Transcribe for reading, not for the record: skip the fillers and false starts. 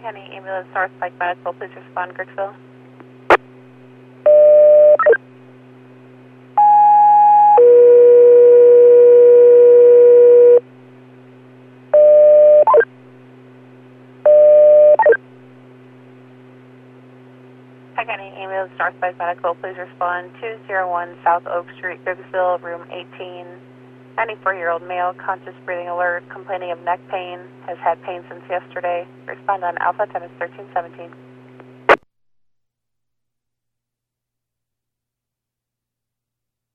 County Ambulance North Pike Medical, please respond, Grigsville. Pike County Ambulance North Pike Medical, please respond. 201 South Oak Street, Grigsville, room 18. 94-year-old male, conscious breathing alert, complaining of neck pain, has had pain since yesterday. Respond on Alpha 10 1317.